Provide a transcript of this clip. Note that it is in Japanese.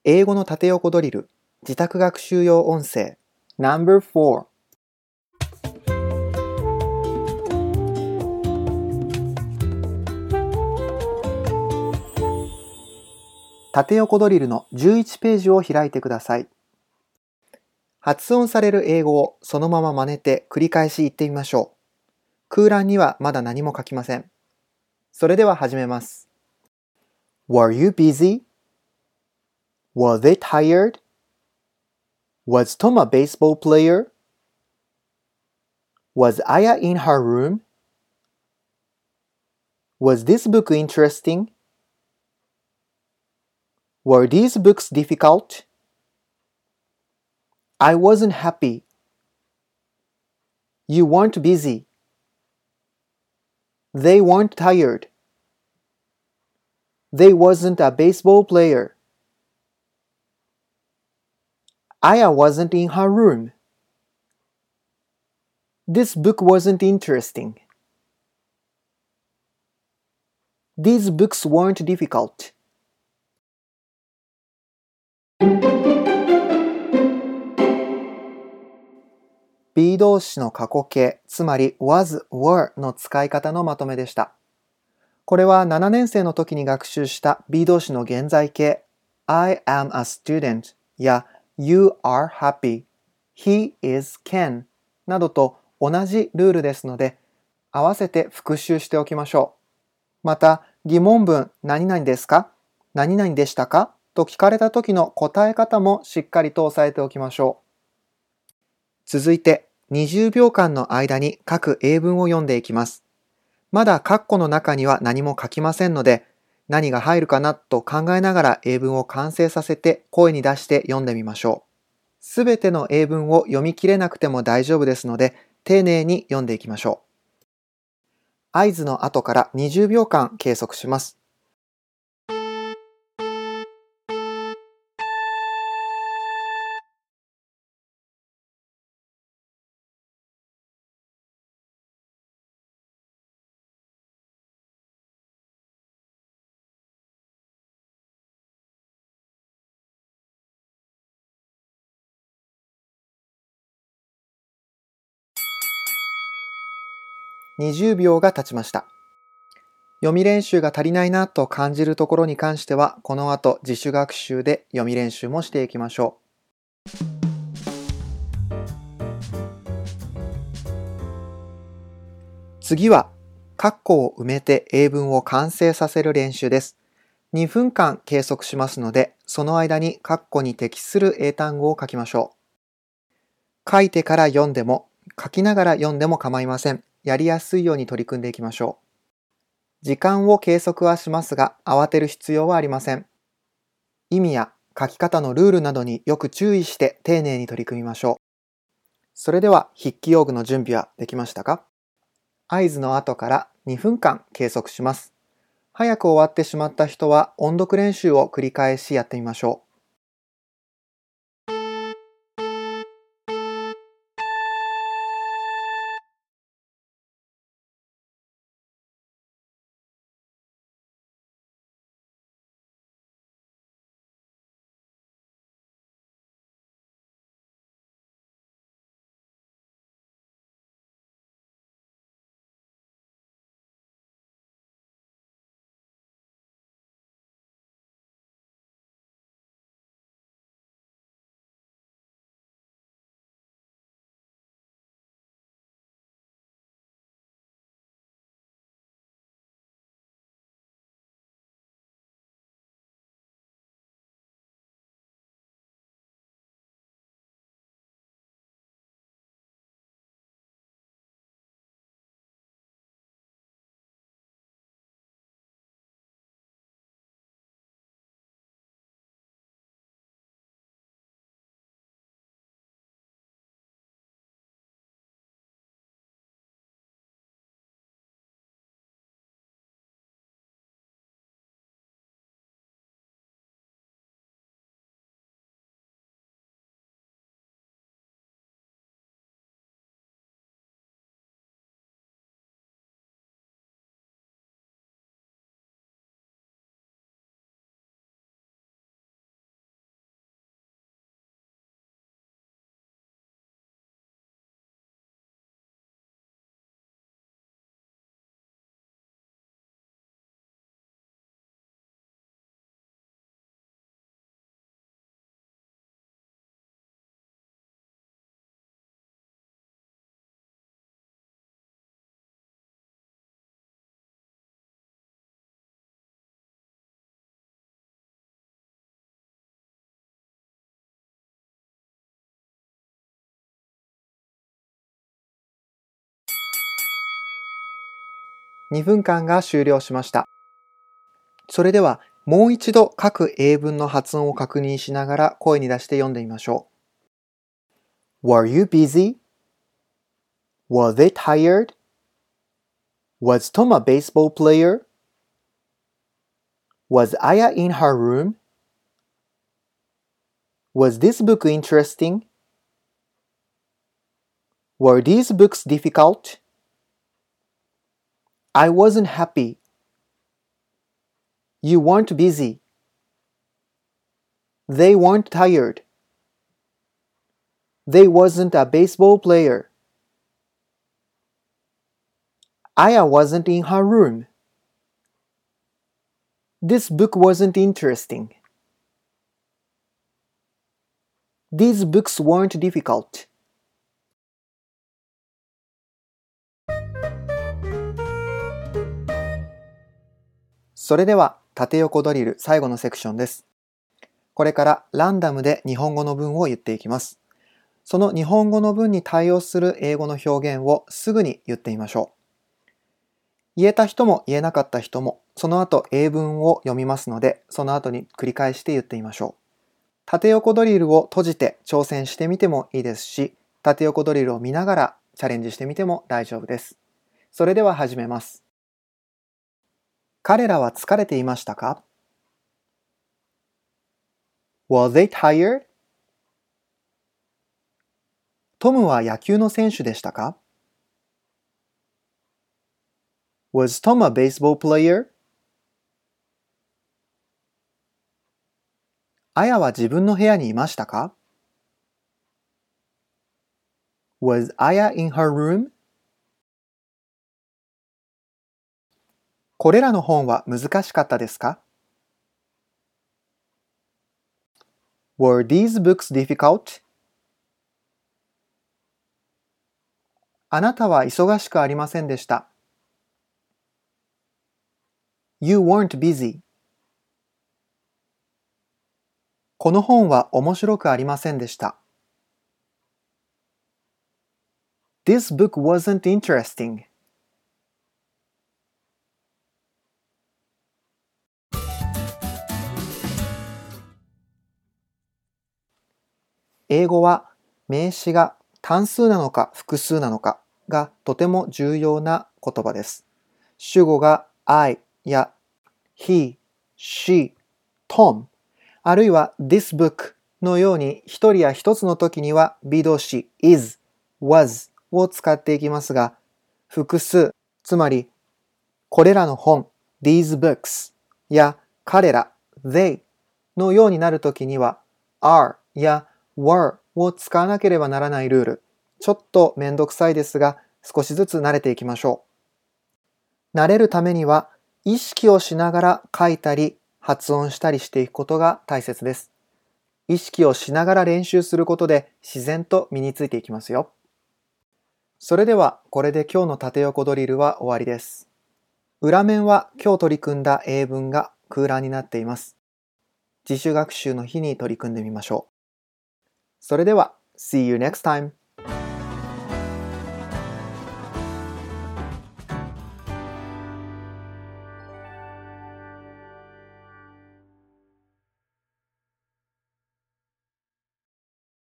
英語の縦横ドリル、自宅学習用音声 No.4 縦横ドリルの11ページを開いてください。発音される英語をそのまま真似て繰り返し言ってみましょう。空欄にはまだ何も書きません。それでは始めます。Were you busy? Were they tired? Was Tom a baseball player? Was Aya in her room? Was this book interesting? Were these books difficult? I wasn't happy. You weren't busy. They weren't tired. They wasn't a baseball player. Aya wasn't in her room. This book wasn't interesting. These books weren't difficult. be 動詞の過去形、つまり was, were の使い方のまとめでした。これは7年生の時に学習した be 動詞の現在形 I am a student や You are happy, He is Ken などと同じルールですので、合わせて復習しておきましょう。また、疑問文何々ですか？何々でしたか？と聞かれた時の答え方もしっかりと押さえておきましょう。続いて、20秒間の間に各英文を読んでいきます。まだ括弧の中には何も書きませんので、何が入るかなと考えながら英文を完成させて声に出して読んでみましょう。すべての英文を読み切れなくても大丈夫ですので、丁寧に読んでいきましょう。合図の後から20秒間計測します。20秒が経ちました。読み練習が足りないなと感じるところに関しては、この後自主学習で読み練習もしていきましょう。次は、括弧を埋めて英文を完成させる練習です。2分間計測しますので、その間に括弧に適する英単語を書きましょう。書いてから読んでも、書きながら読んでも構いません。やりやすいように取り組んでいきましょう。時間を計測はしますが、慌てる必要はありません。意味や書き方のルールなどによく注意して丁寧に取り組みましょう。それでは筆記用具の準備はできましたか？合図の後から2分間計測します。早く終わってしまった人は音読練習を繰り返しやってみましょう。 2分間が終了しました。それではもう一度各英文の発音を確認しながら声に出して読んでみましょう。Were you busy? Was they tired? Was Tom a baseball player? Was Aya in her room? Was this book interesting? Were these books difficult? I wasn't happy. You weren't busy. They weren't tired. They wasn't a baseball player. Aya wasn't in her room. This book wasn't interesting. These books weren't difficult. それでは縦横ドリル最後のセクションです。これからランダムで日本語の文を言っていきます。その日本語の文に対応する英語の表現をすぐに言ってみましょう。言えた人も言えなかった人もその後英文を読みますので、その後に繰り返して言ってみましょう。縦横ドリルを閉じて挑戦してみてもいいですし、縦横ドリルを見ながらチャレンジしてみても大丈夫です。それでは始めます。彼らは疲れていましたか？ Was they tired? トムは野球の選手でしたか？ Was Tom a baseball player? あやは自分の部屋にいましたか？ Was Aya in her room? これらの本は難しかったですか？ Were these books difficult? あなたは忙しくありませんでした。You weren't busy. この本は面白くありませんでした。This book wasn't interesting. 英語は名詞が単数なのか複数なのかがとても重要な言葉です。主語が I や He, She, Tom あるいは This book のように一人や一つの時には be 動詞 is, was を使っていきますが、複数、つまりこれらの本 these books や彼ら they のようになる時には are や were を使わなければならないルール。ちょっとめんどくさいですが、少しずつ慣れていきましょう。慣れるためには、意識をしながら書いたり、発音したりしていくことが大切です。意識をしながら練習することで自然と身についていきますよ。それでは、これで今日の縦横ドリルは終わりです。裏面は今日取り組んだ英文が空欄になっています。自主学習の日に取り組んでみましょう。それでは、See you next time!